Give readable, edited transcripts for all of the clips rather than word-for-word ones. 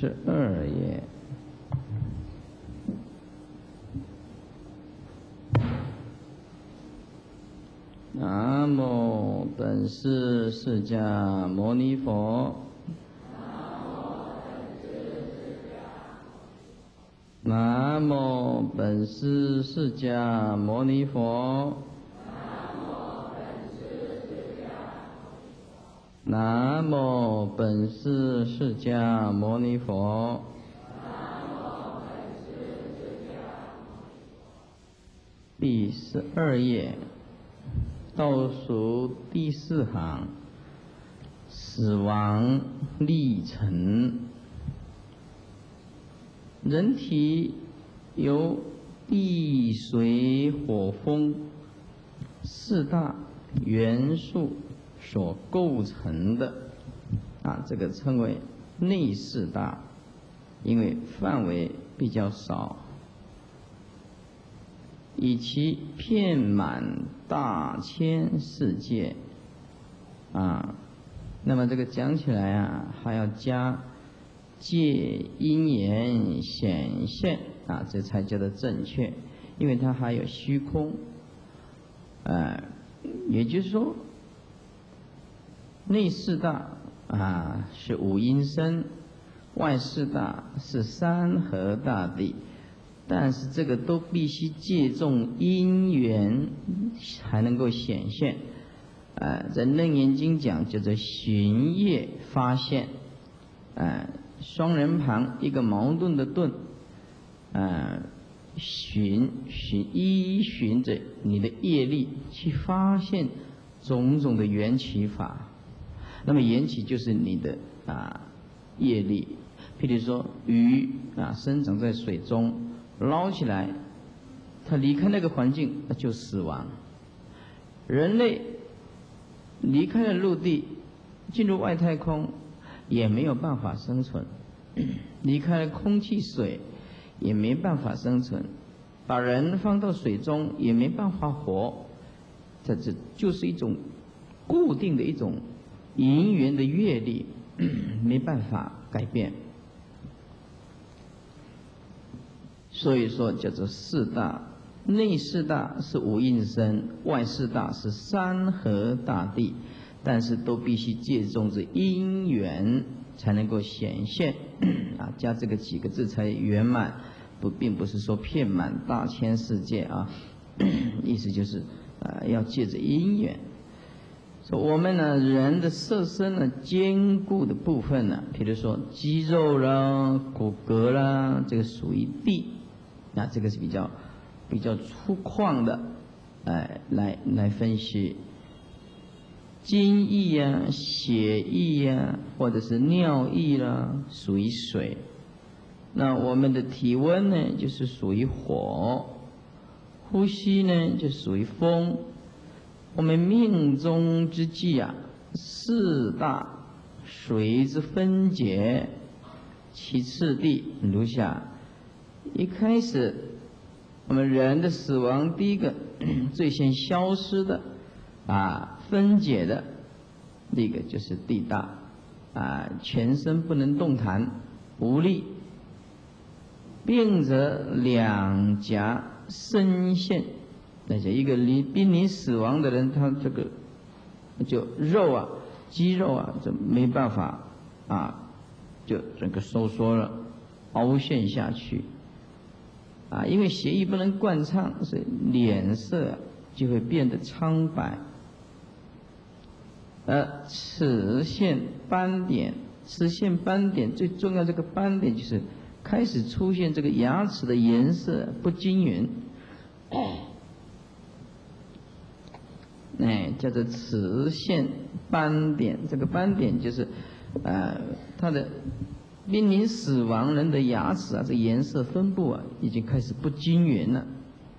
12页。南无本师释迦牟尼佛。南无本师释迦牟尼佛。南无本师释迦牟尼佛。第12页。倒数第4行，死亡历程。人体由地、水、火、风4大元素所构成的，这个称为内4大，因为范围比较少。以其遍满大千世界，那么这个讲起来还要加借因缘显现这才叫做正确，因为它还有虚空，也就是说，内4大是5阴身，外4大是山河大地。但是这个都必须借重因缘才能够显现，在《楞严经》讲叫做寻业发现，双人旁一个矛盾的盾，依循着你的业力去发现种种的缘起法。那么缘起就是你的业力，譬如说鱼生长在水中。捞起来，它离开那个环境，那就死亡。人类离开了陆地，进入外太空，也没有办法生存。离开了空气、水，也没办法生存。把人放到水中，也没办法活。这就是一种固定的一种因缘的阅历，没办法改变。所以说叫做4大，内4大是5阴身，外4大是山河大地，但是都必须借重着因缘才能够显现，加这个几个字才圆满，并不是说遍满大千世界意思就是要借着因缘。说我们呢，人的色身呢，坚固的部分呢，比如说肌肉啦、骨骼啦，这个属于地。这个是比较粗犷的，来分析。精液血液或者是尿液啦，属于水。那我们的体温呢，就是属于火；呼吸呢，就属于风。我们命中之际4大随之分解，其次第如下。一开始，我们人的死亡，第一个最先消失的分解的，第一个就是地大，全身不能动弹，无力，病者两颊深陷。那就一个濒临死亡的人，他这个就肉肌肉就没办法就整个收缩了，凹陷下去。因为血液不能灌畅，所以脸色就会变得苍白。齿现斑点，齿现斑点最重要，这个斑点就是开始出现这个牙齿的颜色不均匀，叫做齿现斑点。这个斑点就是它的濒临死亡人的牙齿这颜色分布已经开始不均匀了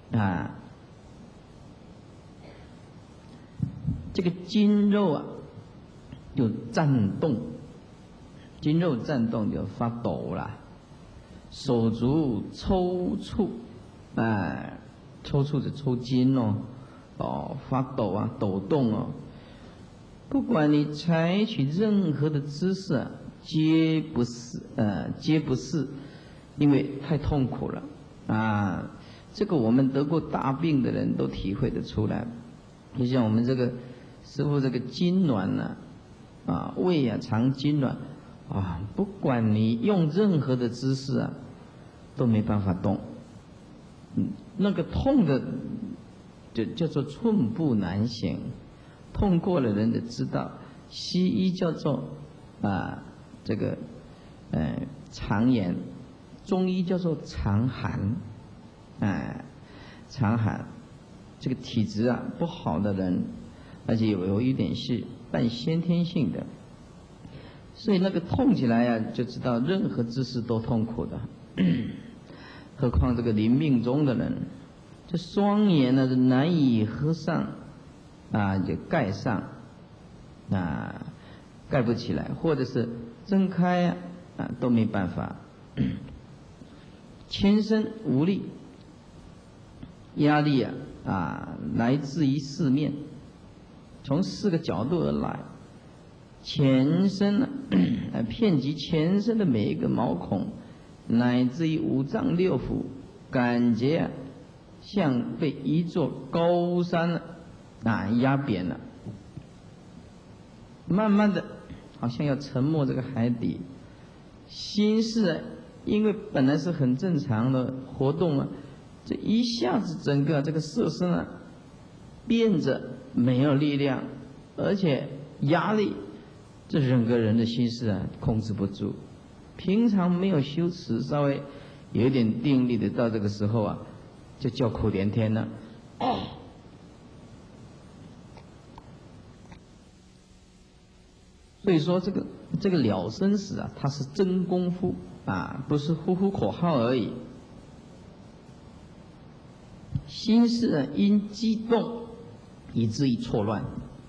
这个筋肉就颤动，筋肉颤动就发抖了，手足抽搐，抽搐是抽筋发抖抖动不管你采取任何的姿势皆不是，因为太痛苦了啊！这个我们得过大病的人都体会得出来。就像我们这个师父这个痉挛呢，胃肠痉挛不管你用任何的姿势都没办法动。那个痛的就叫做寸步难行，痛过的人就知道。西医叫做这个肠炎，中医叫做肠寒，肠寒，这个体质不好的人，而且有一点是半先天性的，所以那个痛起来就知道任何姿势都痛苦的。何况这个临命终的人，这双眼呢是难以合上就盖上盖不起来，或者是睁开都没办法，全身无力，压力来自于四面，从4个角度而来，全身遍及全身的每一个毛孔，乃至于5脏6腑，感觉像被一座高山压扁了，慢慢的好像要沉没这个海底。心事因为本来是很正常的活动这一下子整个这个色身变着没有力量，而且压力，这整个人的心事控制不住。平常没有修持，稍微有一点定力的，到这个时候就叫苦连天了。所以说这个了生死它是真功夫不是呼呼口号而已。心事因激动以至于错乱，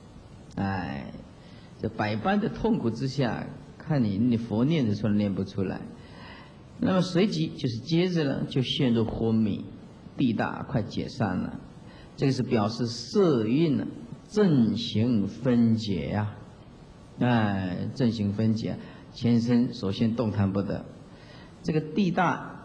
这百般的痛苦之下，看你佛念得出来念不出来，那么随即就是接着呢就陷入昏迷，地大快解散了。这个是表示色蕴正行分解正行分解，全身首先动弹不得。这个地大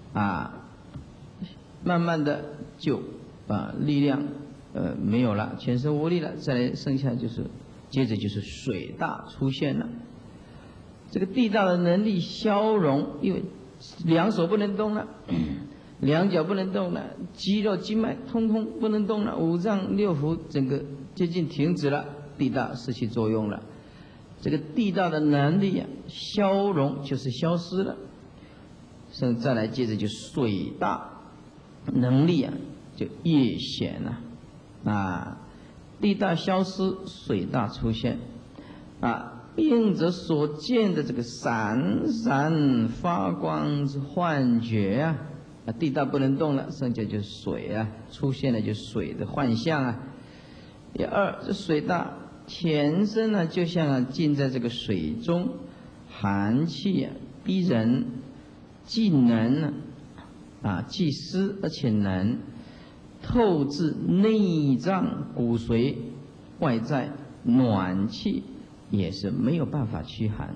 慢慢的就力量没有了，全身无力了，再来剩下接着就是水大出现了。这个地大的能力消融，因为2手不能动了，2脚不能动了，肌肉经脉通通不能动了，5脏6腑整个接近停止了，地大失去作用了。这个地大的能力消融就是消失了，再来接着就水大能力就越显了地大消失，水大出现并则所见的这个闪闪发光之幻觉地大不能动了，剩下就是水出现了就水的幻象第二，这水大全身呢就像浸在这个水中，寒气逼人，既能既湿而且能透至内脏骨髓，外在暖气也是没有办法驱寒。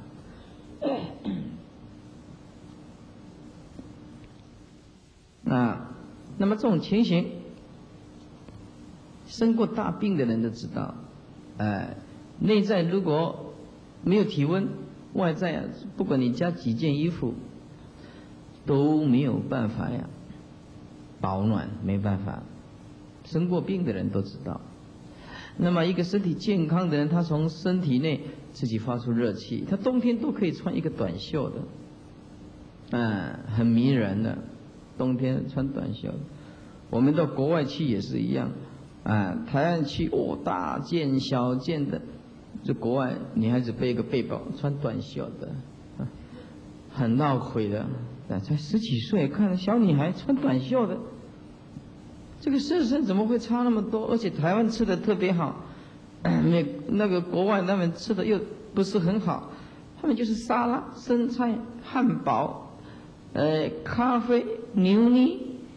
那么这种情形，生过大病的人都知道，内在如果没有体温，外在不管你加几件衣服，都没有办法保暖，没办法。生过病的人都知道。那么一个身体健康的人，他从身体内自己发出热气，他冬天都可以穿一个短袖的，很迷人的，冬天穿短袖。我们到国外去也是一样，台湾去大件小件的，这国外女孩子背一个背包，穿短袖的，很闹鬼的，才10几岁，看小女孩穿短袖的。这个色身怎么会差那么多？而且台湾吃的特别好，那个国外他们吃的又不是很好，他们就是沙拉、生菜、汉堡，咖啡、牛奶，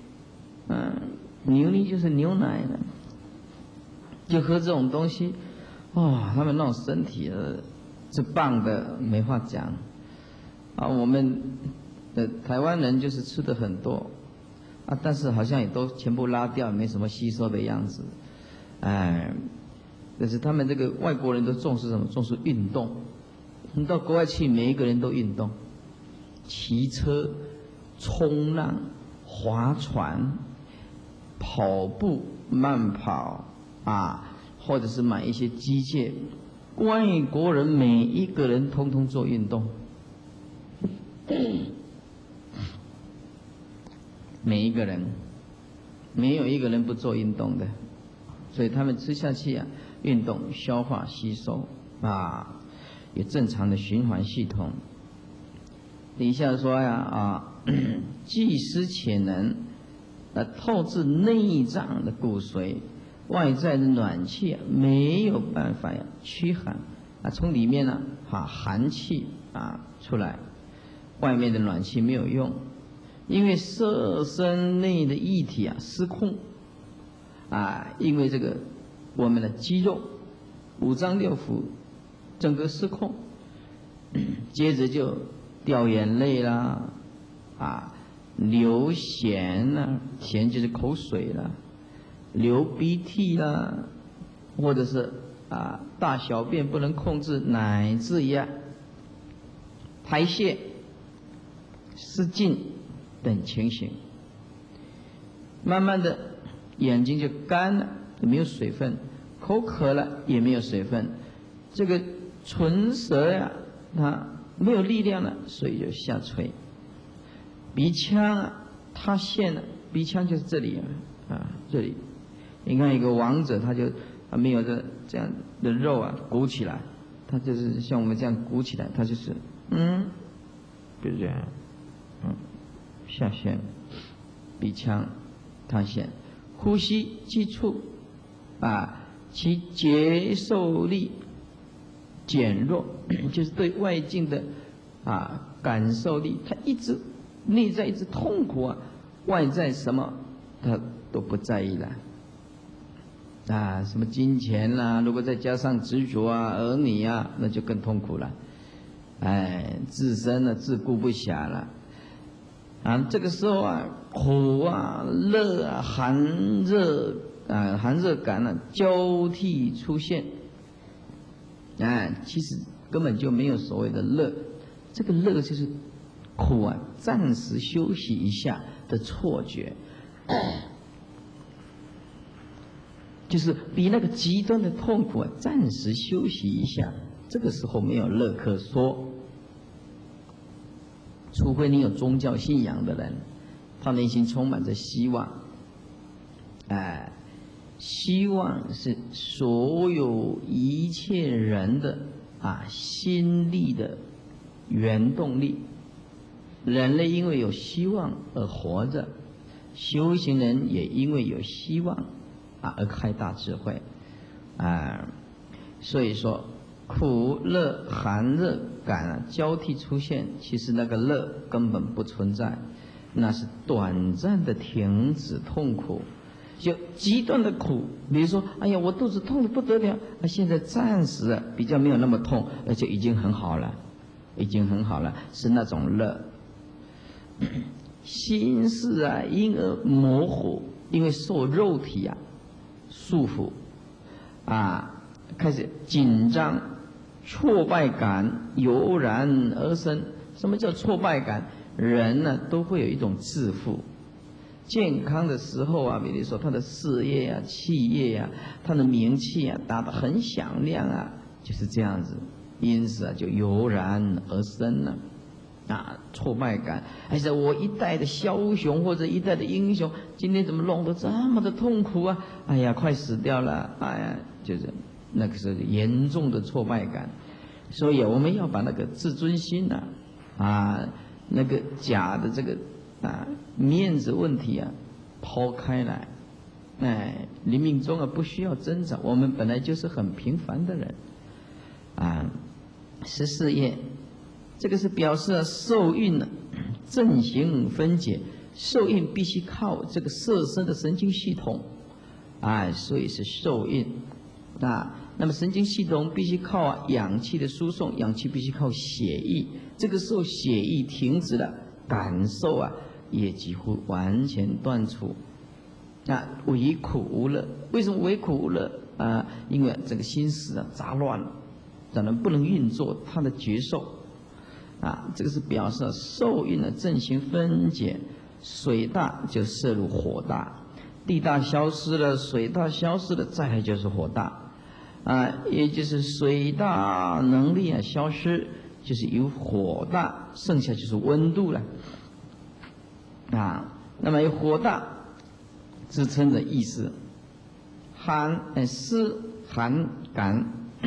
牛奶就是牛奶了，就喝这种东西，他们那种身体是棒的，没话讲。 啊，我们台湾人就是吃的很多啊，但是好像也都全部拉掉，没什么吸收的样子。哎，但是他们这个外国人都重视什么？重视运动。你到国外去，每一个人都运动，骑车、冲浪、划船、跑步、慢跑啊，或者是买一些机械。外国人每一个人通通做运动，每一个人没有一个人不做运动的，所以他们吃下去啊，运动、消化、吸收啊，有正常的循环系统。底下说呀既失潜能透至内脏的骨髓。外在的暖气啊，没有办法呀驱寒啊，从里面呢寒气出来，外面的暖气没有用，因为色身内的液体失控因为这个我们的肌肉、五脏六腑整个失控，接着就掉眼泪啦流涎啦，涎就是口水啦。流鼻涕啦，或者是大小便不能控制，乃至于排泄失禁等情形，慢慢的眼睛就干了，没有水分；口渴了也没有水分。这个唇舌它没有力量了，水就下垂。鼻腔塌陷了，鼻腔就是这里这里。你看一个王者，他没有这样的肉鼓起来，他就是像我们这样鼓起来，他就是就是这样，下陷，鼻腔塌陷，呼吸急促其接受力减弱，就是对外境的感受力，他一直内在一直痛苦外在什么他都不在意了。什么金钱啦，如果再加上执着儿女那就更痛苦了。自身自顾不暇了。这个时候苦热寒热感交替出现。其实根本就没有所谓的乐，这个乐就是苦暂时休息一下的错觉。就是比那个极端的痛苦暂时休息一下，这个时候没有乐可说。除非你有宗教信仰的人，他内心充满着希望。希望是所有一切人的心力的原动力。人类因为有希望而活着，修行人也因为有希望而开大智慧所以说苦热寒热感交替出现，其实那个乐根本不存在，那是短暂的停止痛苦。就极端的苦，比如说哎呀我肚子痛得不得了，现在暂时比较没有那么痛，就已经很好了，是那种乐。心事因而模糊，因为受肉体束缚开始紧张，挫败感油然而生。什么叫挫败感？人呢都会有一种自负。健康的时候比如说他的事业企业他的名气打得很响亮就是这样子，因此就油然而生了挫败感。还是我一代的枭雄或者一代的英雄，今天怎么弄得这么的痛苦哎呀快死掉了，就是那个是严重的挫败感。所以我们要把那个自尊心那个假的这个面子问题抛开来。临命终不需要挣扎，我们本来就是很平凡的人14页这个是表示受孕正行分解，受孕必须靠这个色身的神经系统所以是受孕那么神经系统必须靠氧气的输送，氧气必须靠血液。这个时候血液停止了，感受也几乎完全断除。唯苦无乐。为什么唯苦无乐？因为这个心思杂乱了，当然不能运作它的觉受。这个是表示受运的正行分解，水大就摄入火大，地大消失了，水大消失了，再来就是火大。也就是水大能力消失，就是由火大，剩下就是温度了。那么有火大支撑着意识，湿寒感，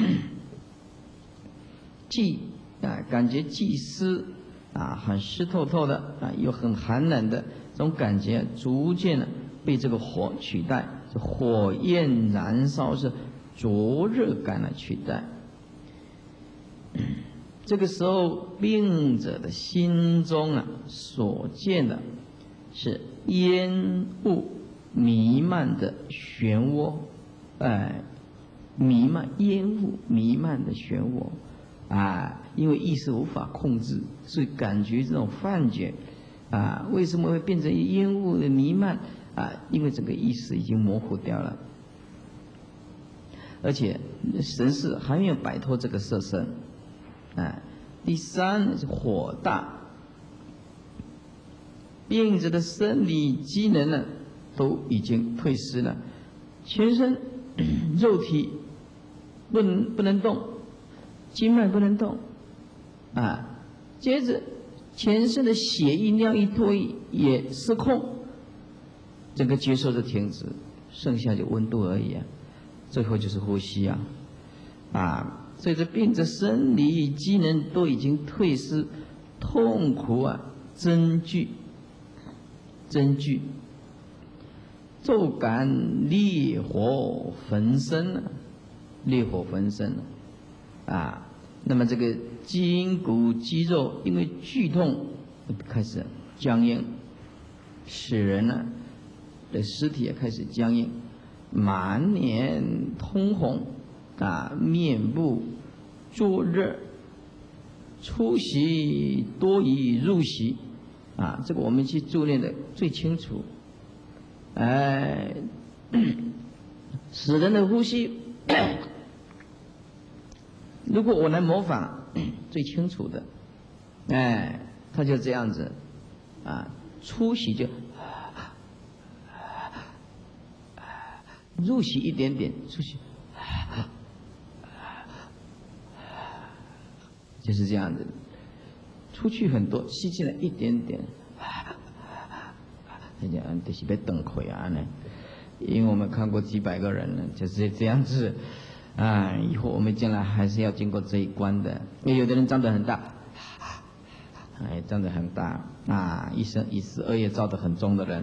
既感觉既湿很湿透透的又很寒冷的这种感觉，逐渐的被这个火取代，火焰燃烧是灼热感来取代。这个时候病者的心中所见的是烟雾弥漫的漩涡，烟雾弥漫的漩涡因为意识无法控制，所以感觉这种幻觉为什么会变成烟雾的弥漫因为整个意识已经模糊掉了，而且神识还没有摆脱这个色身。第三是火大，病者的生理机能呢都已经退失了，全身肉体不能动，经脉不能动接着全身的血液尿液唾液也失控，整个接受就停止，剩下就温度而已最后就是呼吸所以这病者生理机能都已经退失，痛苦增剧，骤感烈火焚身烈火焚身那么这个筋骨肌肉因为剧痛开始僵硬，使人的尸体也开始僵硬，满脸通红面部灼热，出席多于入席这个我们去助念的最清楚。使人的呼吸如果我来模仿最清楚的他就这样子出席就入席一点点，出席就是这样子，出去很多，吸进来一点点，人家就是被瞪亏呢。因为我们看过几百个人呢，就是这样子以后我们将来还是要经过这一关的。因为有的人长得很大，长得很大一生一世恶业造得很重的人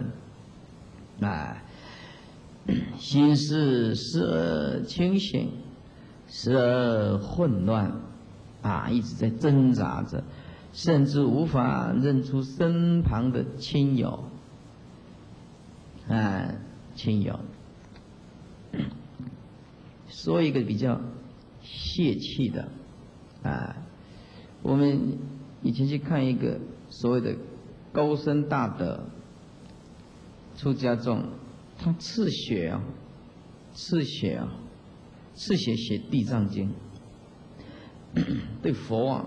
心事时而清醒，时而混乱一直在挣扎着，甚至无法认出身旁的亲友说一个比较泄气的我们以前去看一个所谓的高僧大德出家众，他赤血写地藏经，对佛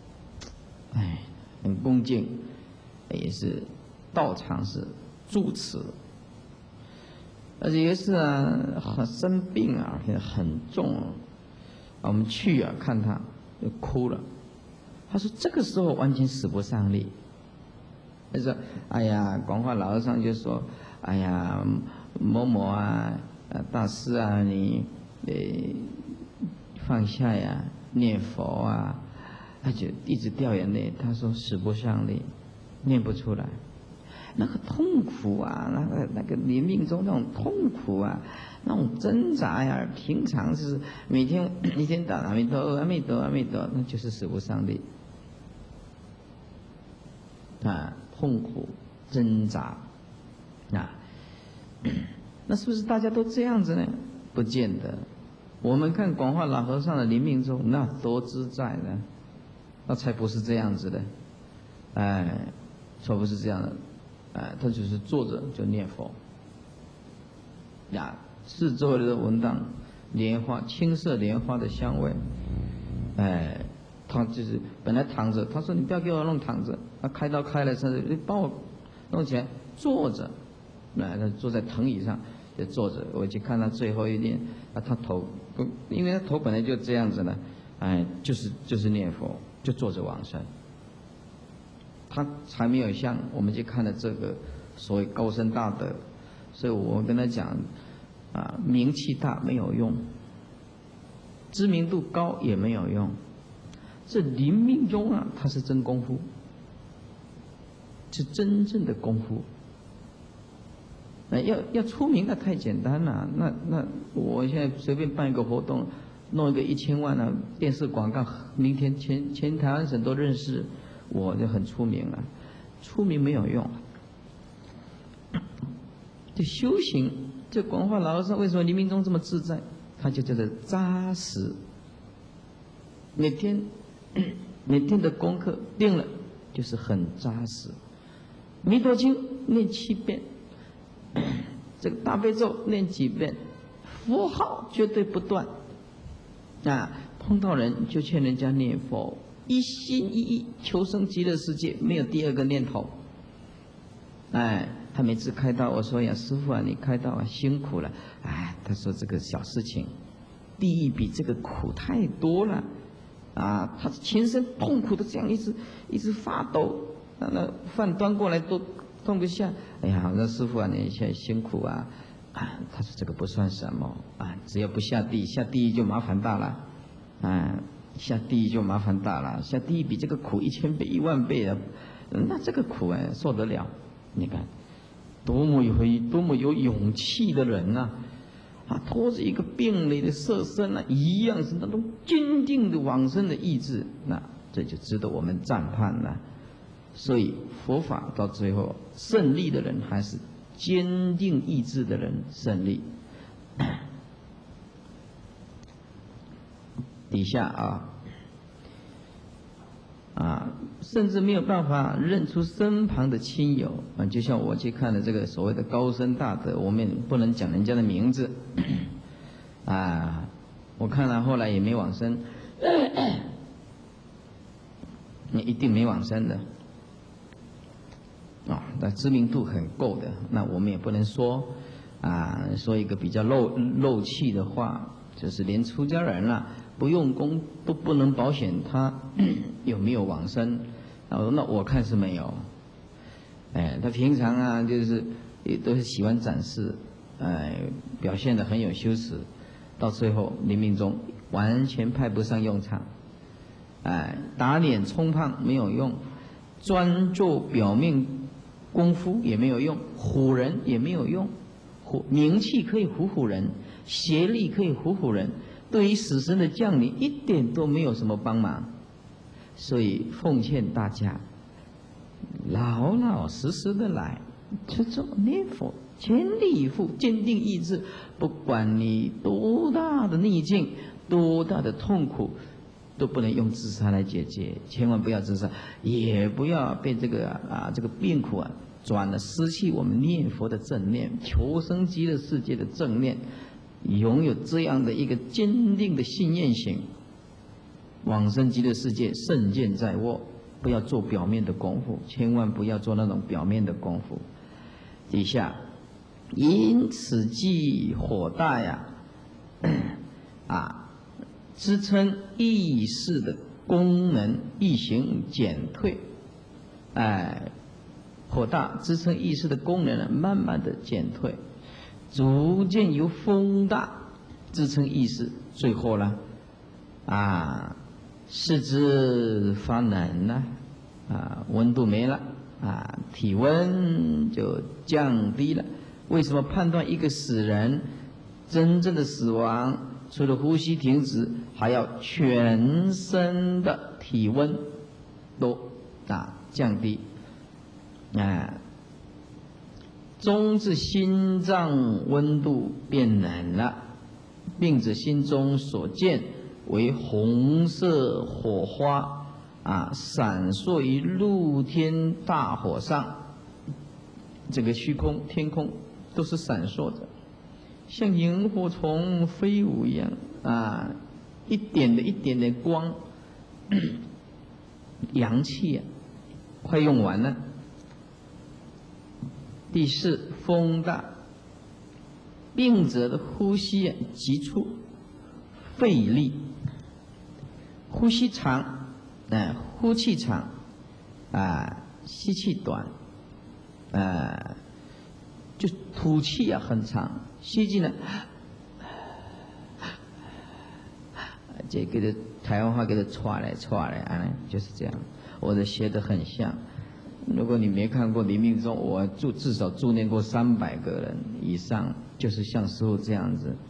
很恭敬，也是道场是住持，而且有一次生病很重我们去看他就哭了。他说这个时候完全使不上力。他说广化老和尚就说某某大师你放下念佛他就一直掉眼泪。他说使不上力，念不出来，那个痛苦那个临命中那种痛苦那种挣扎平常是每天一天到阿弥陀阿弥陀阿弥陀，那就是使不上力痛苦挣扎那是不是大家都这样子呢？不见得我们看广化老和尚的临命终，那多自在呢，那才不是这样子的，才不是这样的，他只是坐着就念佛，呀，四周的文档莲花，青色莲花的香味，他就是本来躺着，他说你不要给我弄躺着，他开刀开了，你帮我弄起来，坐着，他坐在藤椅上。就坐着，我去看他最后一念，他头，因为他头本来就这样子了，就是念佛，就坐着往生。他才没有像我们去看的这个所谓高深大德，所以我跟他讲，名气大没有用，知名度高也没有用，这临命终啊，他是真功夫，是真正的功夫。要出名那太简单了，那我现在随便办一个活动，弄一个1000万啊电视广告，明天全台湾省都认识，我就很出名了。出名没有用，这修行，这广化老和尚为什么临命终这么自在？他就叫做扎实，每天的功课定了，就是很扎实。弥陀经念7遍。这个大悲咒念几遍，佛号绝对不断。碰到人就劝人家念佛，一心一意求生极乐世界，没有第二个念头。他每次开刀，我说呀，师父啊，你开刀啊辛苦了。他说这个小事情，地狱比这个苦太多了。他全身痛苦的这样一直发抖，那饭端过来都放不下。哎呀，我说师父啊，你现在辛苦啊。他说这个不算什么只要不下地，下地狱就麻烦大了。下地狱就麻烦大了，下地狱比这个苦1000倍、10000倍啊。那这个苦受得了？你看，多么有勇气的人呐！拖着一个病累的色身一样是那种坚定的往生的意志，那这就值得我们赞叹了。所以佛法到最后胜利的人还是坚定意志的人胜利。底下甚至没有办法认出身旁的亲友就像我去看的这个所谓的高僧大德，我们也不能讲人家的名字我看了后来也没往生，你一定没往生的。那知名度很够的，那我们也不能说说一个比较漏气的话，就是连出家人不用功都不能保险他有没有往生。那我看是没有。他平常就是也都是喜欢展示，表现得很有修持，到最后临命终完全派不上用场。打脸充胖没有用，专做表面功夫也没有用，唬人也没有用，名气可以唬人，邪力可以唬人，对于死生的降临一点都没有什么帮忙。所以奉劝大家，老老实实的来，去做念佛，全力以赴，坚定意志，不管你多大的逆境，多大的痛苦，都不能用自杀来解决，千万不要自杀，也不要被这个病苦转了，失去我们念佛的正念，求生极乐世界的正念，拥有这样的一个坚定的信念型，往生极乐世界胜剑在握。不要做表面的功夫，千万不要做那种表面的功夫。底下，因此即火大支撑意识的功能易行减退。火大支撑意识的功能慢慢的减退，逐渐由风大支撑意识，最后呢四肢发冷了，温度没了，体温就降低了。为什么判断一个死人真正的死亡，除了呼吸停止，还要全身的体温都降低？中至心脏温度变冷了， 病者心中所见为红色火花闪烁于露天大火上，这个虚空天空都是闪烁着，像萤火虫飞舞一样一点的光，阳气快用完了。第四，风大，病者的呼吸急促费力，呼吸长呼气长吸气短就吐气很长，吸进来这个台湾话给它歘来就是这样。我的学得很像，如果你没看过临命终，我至少助念过300个人以上，就是像师父这样子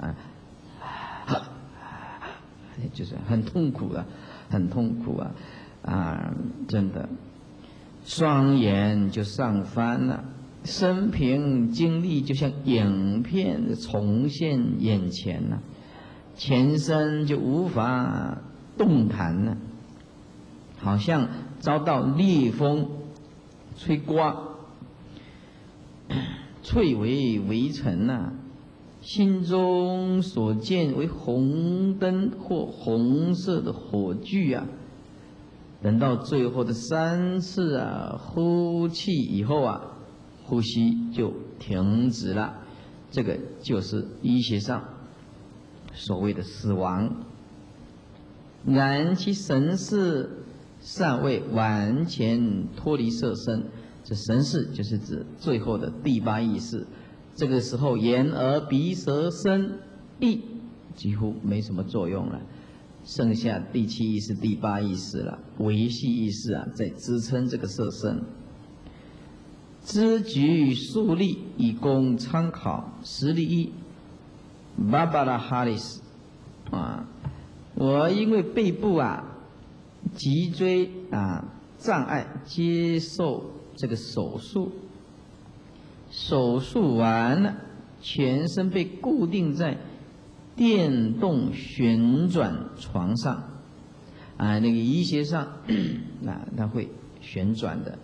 就是很痛苦很痛苦真的，双眼就上翻了，生平经历就像影片重现眼前了，全身就无法动弹了，好像遭到烈风吹刮，翠为微尘心中所见为红灯或红色的火炬等到最后的3次呼气以后呼吸就停止了，这个就是医学上所谓的死亡。然其神识尚未完全脱离色身，这神识就是指最后的第8意识。这个时候眼耳鼻舌身意几乎没什么作用了，剩下第7意识第8意识了，维系意识在支撑这个色身。知举数例以供参考。实例一，芭芭拉哈里斯我因为背部脊椎障碍接受这个手术，手术完了，全身被固定在电动旋转床上那个医学上它会旋转的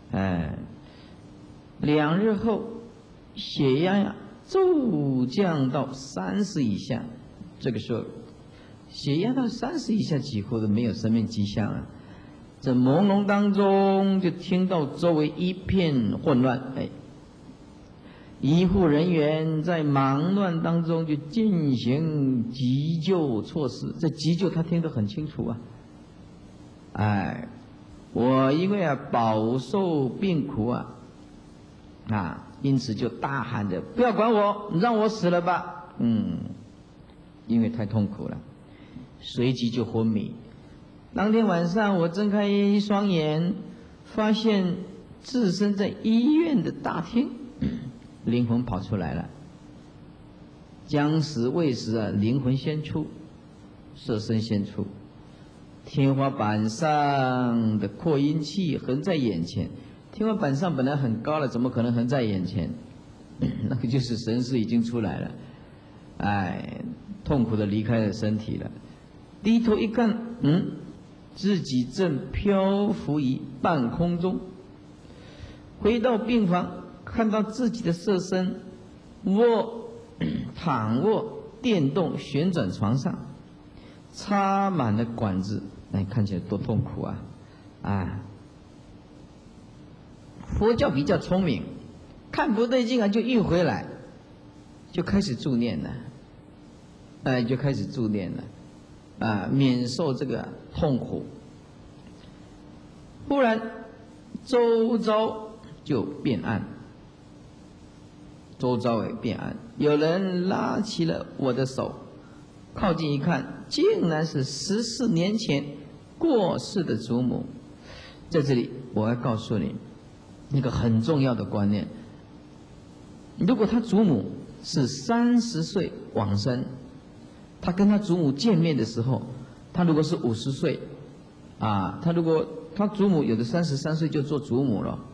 2日后血压骤降到30以下，这个时候血压到30以下几乎都没有生命迹象了。这朦胧当中就听到周围一片混乱，医护人员在忙乱当中就进行急救措施。这急救他听得很清楚我因为饱受病苦因此就大喊着不要管我，让我死了吧。因为太痛苦了，随即就昏迷。当天晚上我睁开一双眼，发现置身在医院的大厅，灵魂跑出来了。将死未死灵魂先出，色身先出。天花板上的扩音器横在眼前，天花板上本来很高了，怎么可能横在眼前？那个就是神识已经出来了，痛苦的离开了身体了。低头一看，自己正漂浮于半空中。回到病房，看到自己的色身躺卧电动旋转床上，插满了管子，看起来多痛苦佛教比较聪明，看不对劲就运回来，就开始助念了，就开始助念了，免受这个痛苦。忽然周遭就变暗，周遭也变暗，有人拉起了我的手，靠近一看，竟然是14年前过世的祖母。在这里我要告诉你一个很重要的观念，如果他祖母是30岁往生，他跟他祖母见面的时候，他如果是50岁他祖母有的33岁就做祖母了，